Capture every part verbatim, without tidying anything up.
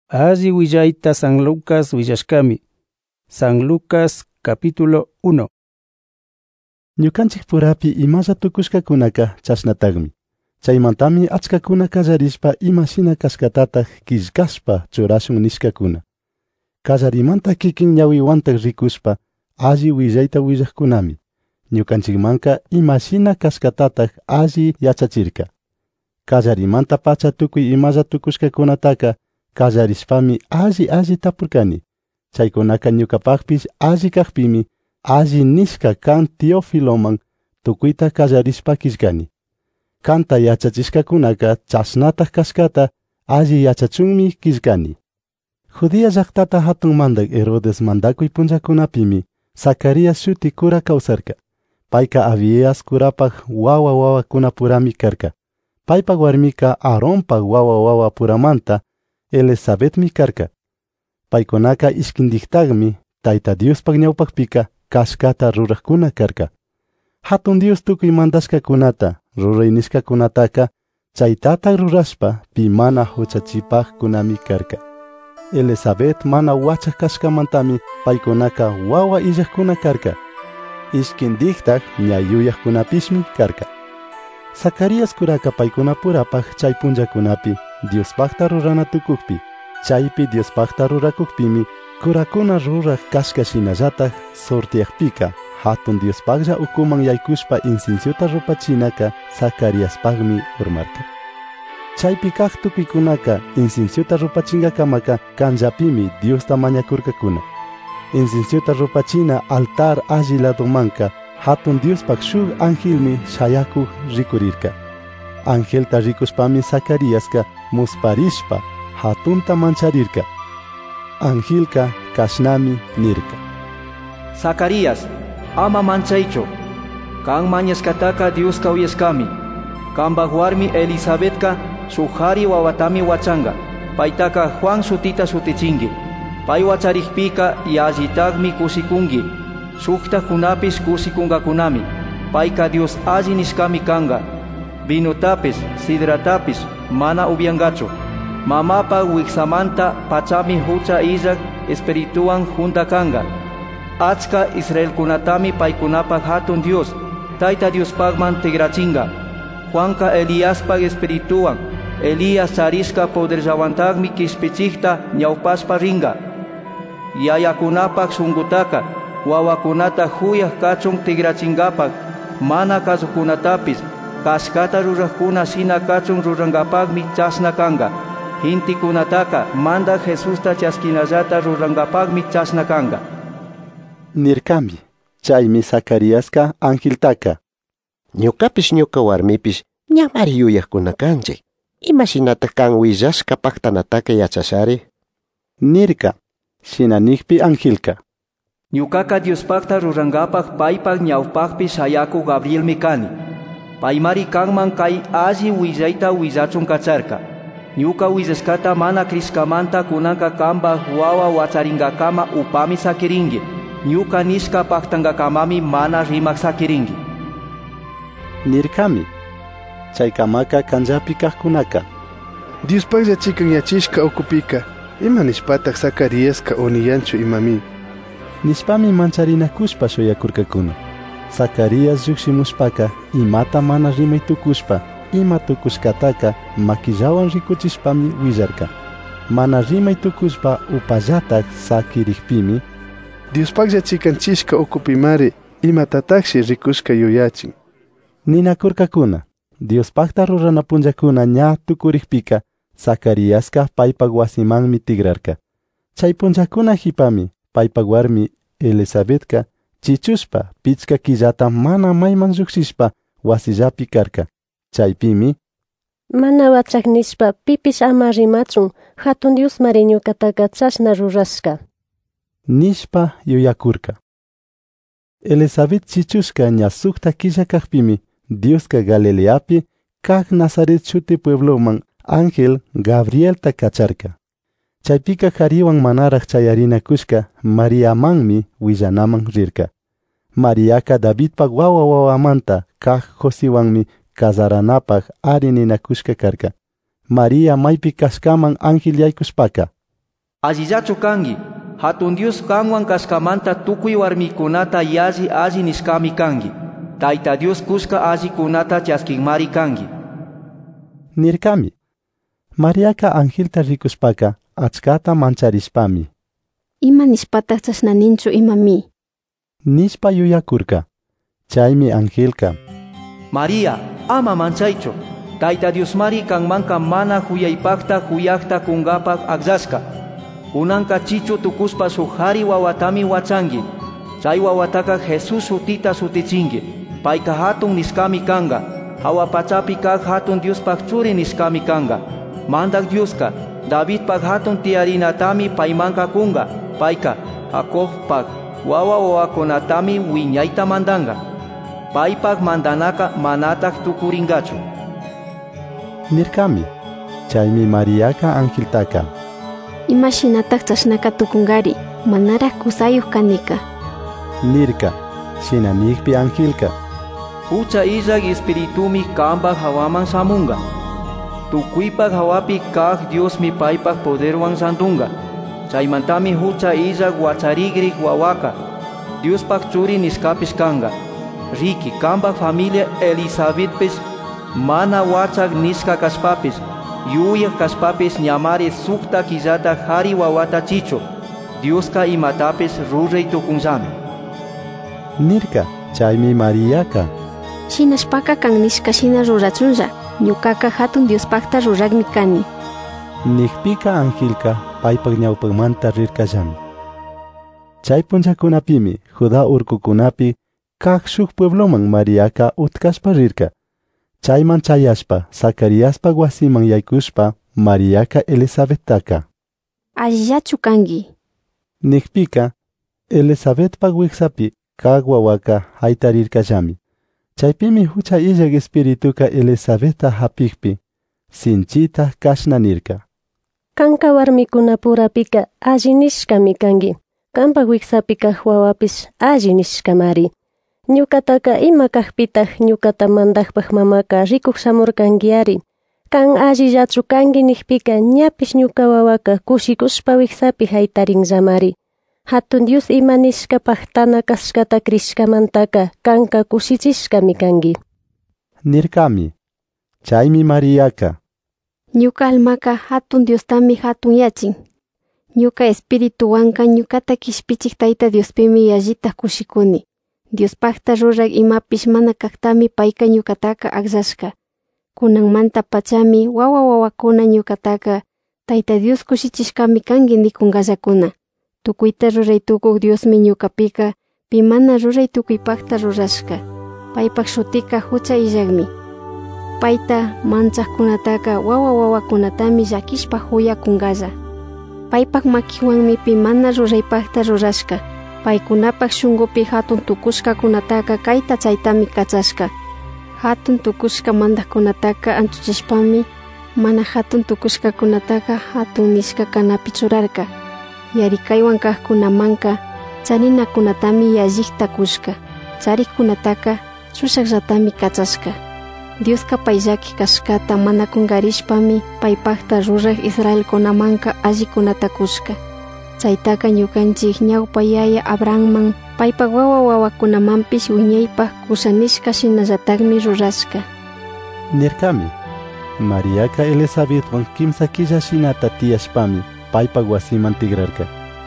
Alli willayta San Lucas willashkami. San Lucas capítulo uno. Ñukanchik purapi imalla tukushkakunaka chashnatagmi. Chaymantami achkakuna kallarispa imashina kaskatataq killkaspa churashun nishkakuna. Kallarimanta kikin ñawiwantaq rikuspa alli willayta willaqkunami. Ñukanchikmanka imashina kaskatataq alli yachachirka. Kallarimanta pacha tukuy imalla tukushkakunataka kallarispami alli alli tapurkani. Chaykunaka ñukapaqpish alli kaqpimi alli nishka kan Teofiloman tukuyta kallarispa kishkani. Kanta yachachishkakunaka chashnataq kashkata alli yachachunmi kishkani. Judía llaqtata hatun mandak Herodes mandakuy punchakunapimi Zacarias shuti kura kawsarka. Payka Abías kurapaq wawa wawakuna purami karka. Paypaq warmika Aaronpaq wawa wawa puramanta Elizabetmi karka. Paykunaka ishkindiktagmi Tayta Diospaq ñawpaqpika kashkata ruraqkuna karka. Hatun Dios tukuy mandashkakunata ruray nishkakunataka chaytata rurashpa pi mana huchachipaqkunami karka. Elizabeth mana wachaq kashkamantami paykunaka wawa illaqkuna karka. Ishkindiktaq ñayuyaqkunapishmi karka. Zacarias kuraka paykuna purapaq chay punllakunapi Diospaqta rurana tukukpi. Chaypi Diospaqta rurakukpimi kurakuna ruraq kashkashinallataq sortiaqpika hatun Diospaqlla ukuman yaykushpa incensiota rupachinaka Zacariaspaqmi urmarka. Chaypi kaq tukuykunaka incensiota rupachinkakamaka kanllapimi Diosta mañakurkakuna. Incensiota rupachina altar alli ladomanka hatun Diospaq shuk angelmi shayakuq rikurirka. Angelta rikushpami Zacariaska musparishpa hatunta mancharirka. Angelka kashnami nirka. Zacarias, ama manchaycho. Kan mañaskataka Dios kawyashkami. Kanbaq warmi Elisabetka suhari wawatami wachanga. Paytaka Juan sutita sutichingi. Pay wacharikpika yallitagmi kusikungi. Sukta kunapis kusikungakunami. Payka Dios alli nishkami kanga. Vinotapis, sidratapis mana ubiangacho. Mamapa wiksamanta pachami hucha Isaac espirituan junta kanga. Achka Israel kunatami paykunapaq hatun Dios, Tayta Diospaqman tigrachinga. Juanka Eliaspaq espirituan, Elías charishka poderllawantaqmi kishpichikta ñawpaspa ringa. Yayakunapaq shunqutaka, wawakunata huyaq kachun tigrachinkapaq, mana kasukunatapis, kashkata ruraqkuna shina kachun rurankapaqmi chashna kanga. Hintikunataka manda Jesusta chaskinallata rurankapaqmi chashna kanga. Nirkami, chaymi Zacariaska angeltaka. Ñukapish ñuka warmipish ñamari yuyaqkuna kanchik. Imashinataq kan willashka paqtanataka yachashari. Nirka, shinanigpi angelka. Ñukaka Diospaqta rurankapaq paypaq ñawpaqpi shayakuq Gabrielmi kani. Paymari kanman kay alli willayta willachun kacharka. Ñuka willashkata mana krishkamanta kunanka kanbaq wawa wacharinkakama upami sakirinki. Ñuka nishka paqtankakamami mana rimaq sakirinki. Nirkami, chaykamaka kanllapi kaqkunaka. Diospaqlla chikan yachishka ukupika, ima nishpataq Zacariaska uniyanchu imami. Nishpami mancharinakushpa shuyakurkakuna. Zacarias llukshimushpaka imata mana rimay tukushpa ima tukushkataka makillawan rikuchishpami willarka. Mana rimay tukushpa upallataq sakirikpimi Diospaqlla chikanchishka ukupimari imatataqshi rikushka yuyachin. Ninakurkakuna, Diospaqta rurana punllakuna ña tukurikpika Zacariaska paypaq wasimanmi tigrarka. Chay punllakuna hipami paypaq warmi Elisabetka chichushpa pichka killata mana mayman lluksishpa wasillapi karka. Chaypimi mana wachaq nishpa pipish ama rimachun hatun Dios mari ñukataqa chashna rurashka. Nishpa yuyakurka. Elizabeth chichushka ña sukta killa kaqpimi Dioska Galileapi kaq Nazaret shuti puebloman ángel Gabrielta kacharka. Chaypika qhariwan manaraq chayarinakushka Mariamanmi willanaman rirka. Mariaka Davidpaq wawa wawamanta kaq Josiwanmi kasaranapaq ari ninakushka karka. Maria maypi kashkaman ángel yaykushpaka Allillachu kangi, hatun Dios kanwan kaskamanta tukuy warmikunata yalli alli niskami kangi. Tayta Dios kuska allikunata chaskimari kangi. Nirkami. Mariaka angelta rikuspaka achkata mancharishpami. Ima nispataq chasnaninchu imami. Nispa yuyakurka. Chaymi angelka. María, ama manchaychu. Tayta Dios mari kanmanka mana huyaypakta huyakta kungapak akllashka. Kunanka chichu tukuspa sukhari wawatami wachangi. Chay wawataka Jesús sutita sutichingi. Payka hatun niskami kanga. Hawa pachapi kak hatun Diospak churi niskami kanga. Mandak Dioska, Davidpak hatun tiyarinatami paymanka kunga. Payka, Jacobpak, wawa wawakunatami wiñayta mandanga. Paypak mandanaka manatak tukuringachu. Nirkami. Chaymi Mariaka angeltaka. Imashinatak chasnaka tukungari, manara kusayuq kanika. Nirka. Shinanigpi angelka. Hucha Isaac espiritumi kambak hawaman samunga. Tukuypak hawapi kak Dios mi paypak poderwan santunga. Chaymantami hucha Isaac wacharigrik wawaka. Diospak churi niskapis kanga. Riki kambak familia Elizabethpis mana wachak niska kaspapis. Yuyak kaspapis ñamari sukta killata hari wawata chicho. Dioska imatapis rurey tukunsami. Nirka. Chaymi Mariaka. Shinashpaka kan nishka shina rurachunlla. Ñukaka hatun Diospakta ruragmi kani. Nikpika angelka paypak ñawpakmanta rirkallami. Chay punchakunapimi Judá urkukunapi kaq shuk puebloman Mariaka utkashpa rirka. Chayman chayashpa Zacariaspa wasiman yaykushpa Mariaka Elizabethtaka. Allillachu kangi. Nikpika Elizabethpak wiksapi kaq wawaka haytarirkallami. Chaypimi hucha illak espirituka Elizabethta hapikpi sinchita kashnanirka. Kanka warmikuna purapika alli nishkami kangi. Kampa wiksapika wawapis alli nishkamari. Ñukataka ima kaqpitaq ñukata mandaqpaq mamaka rikuq samurkangiari. Kan allillachu kangi nikpika ñapish ñuka wawaka kushikushpa wiksapi haytarinllamari. Hatun Dios ima nishkapaq tana kashkata krishkamantaka kanka kushichishkami kangi. Nirkami. Chaymi Mariaka. Ñuka almaka hatun Diostami hatun yachin. Ñuka espirituwanka ñukata kishpichik Tayta Diospimi yallita kushikuni. Diospakta rurak imapish mana kaktami payka ñukataka akllashka. Kunanmanta pachami wawa wawakuna ñukataka Tayta Dios kushichishkami kangi nikunqallakuna. Tukuyta ruray tukuq Diosmi ñukapika pimana ruray tukuypakta rurashka. Paypak shutika hucha illakmi. Payta manchaqkunataka wawa wawakunatami llakishpa huyakunqalla. Paypak makiwanmi pimana ruraypakta rurashka. Paykunapak shungupi hatun tukushkakunataka kayta chaytami kachashka. Hatun tukushka mandaqkunataka anchuchishpami mana hatun tukushkakunataka hatun nishka kanapi churarka. Yarikaywan kaqkunamanka charinakunatami yallikta kushka. Charikunataka sushaqllatami kachashka. Dioska payllaki kashkata mana kungarishpami paypakta ruraq Israelkunamanka allikunata kushka. Chaytaka ñukanchik ñawpa yaya Abrahamman paypak wawa wawakunamanpish wiñaypaq kushanishka shinallatakmi rurashka. Nirkami. Mariaka Elizabethwan kimsa killa shinata tiyashpami paypak wasiman tigrarka.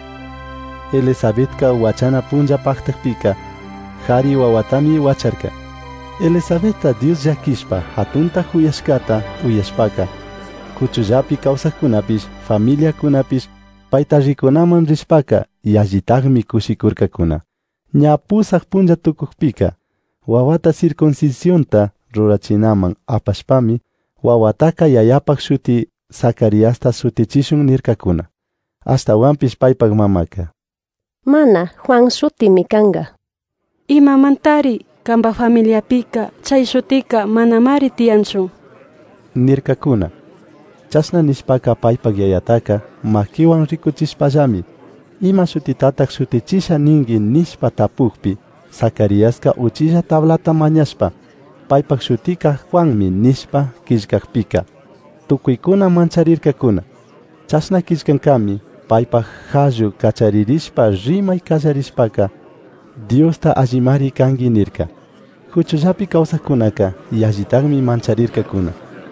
Elizabethka wachana punja paqtaqpika hari wawatami wacharka. Elizabethta Dios llakishpa hatunta huyashkata uyashpaka kuchullapi kawsaqkunapish familiakunapish payta rikunaman rishpaka yallitaqmi kushikurkakuna. Ña pusaq punja tukuqpika wawata circuncisionta rurachinaman apashpami wawataka yayapak shuti Zacariasta shutichishun nirkakuna. Ashtawanpish paypak mamaka. Mana Juan shutimi kanga. Imamantari kamba familiapika chay shutika manamari tiyanchu. Nirkakuna. Chasna nishpaka paypak yayataka makiwan rikuchishpallami ima shutitatak shutichisha ningi nishpa tapukpi Zacariaska uchilla tablata mañashpa paypak shutika Juanmi nishpa killkakpika. Tukuykuna mancharirkakuna. Chasna killkankami paypaq hallu kacharirishpa rimay kallarispaka Diosta allimari kangi nirka. Huchullapi kawsakunaka yallitaqmi mancharirkakuna.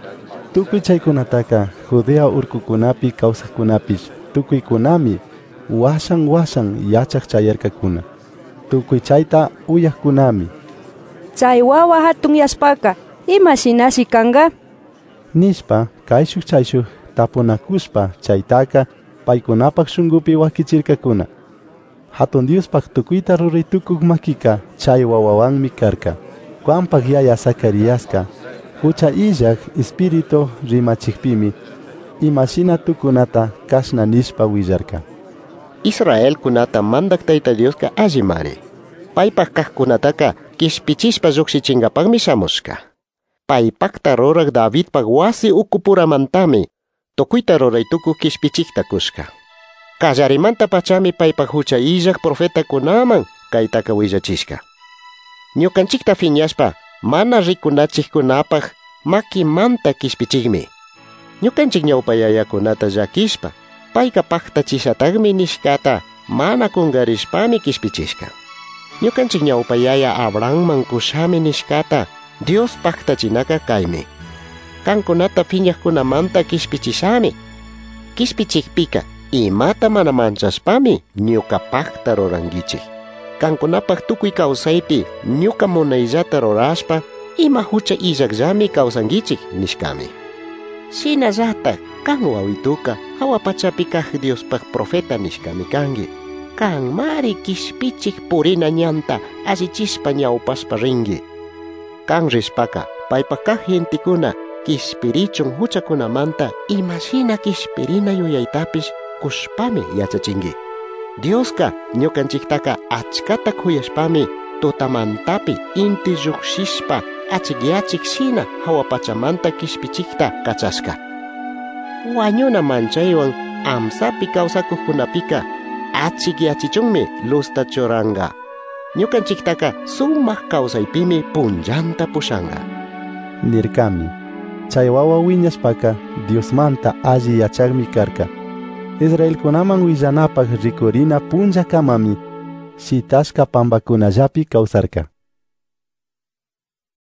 Tukuy chaykunataka Judea urkukunapi kawsakunapish tukuykunami washan washan yachaq chayarkakuna. Tukuy chayta uyaqkunami chay wawa hatun yaspaka ima shinasi kanga nishpa kayshuk chayshuk tapunakushpa chaytaka paykunapaq shungupi wakichirkakuna. Hatun Diospaq tukuyta ruraytukuk makika chay wawawanmi karka. Juanpaq yaya Zacariaska hucha illak espiritu rimachikpimi imashina tukunata kashna nishpa willarka. Israel kunata mandak Tayta Dioska allimari. Paypaq kaqkunataka kishpichishpa lluqsichinkapaqmi shamushka. Paypaqta rurak Davidpaq wasi ukupuramantami tukuyta ruraytukuk kishpichikta kushka. Kallarimanta pachami paypaq hucha illak profetakunaman kaytaka willachishka. Ñukanchikta fiñashpa mana rikunachikkunapaq makimanta kishpichikmi. Ñukanchik ñawpa yayakunata llakishpa payka paktachishataqmi nishkata mana kungarishpami kishpichishka. Ñukanchik ñawpa yaya Abrahamman kushami nishkata Dios paktachinaka kaymi. Kankunata fiñaqkunamanta kishpichishami. Kishpichikpika imata mana manchashpami ñuka pakta rurangichik. Kankunapaq tukuy kawsaypi ñuka munayllata rurashpa ima hucha illakllami kawsangichik nishkami. Shinallatak kan wawituka hawa pachapi kaq Diospaq profeta nishkami kangi. Kan mari kishpichik purina ñanta allichishpa ñawpashpa ringi. Kan rishpaka paypaq kaq gentikuna kishpirichun huchakunamanta imashina kishpirina yuyaytapish kushpami yachachingi. Dioska ñukanchiktaka achkata kuyashpami tutamantapi inti lluqshishpa achikyachik shina hawa pachamanta kishpichikta kachashka. Wañuna manchaywan amsapi kawsakuqkunapika achikyachichunmi lusta churanga. Ñukanchiktaka sumaq kawsaypimi punllanta pushanga. Nirkami chay wawa wiñashpaka Diosmanta alli yachaqmi karka. Israelkunaman willanapaq rikurina punllakamami shitashka pambakunallapi kawsarka.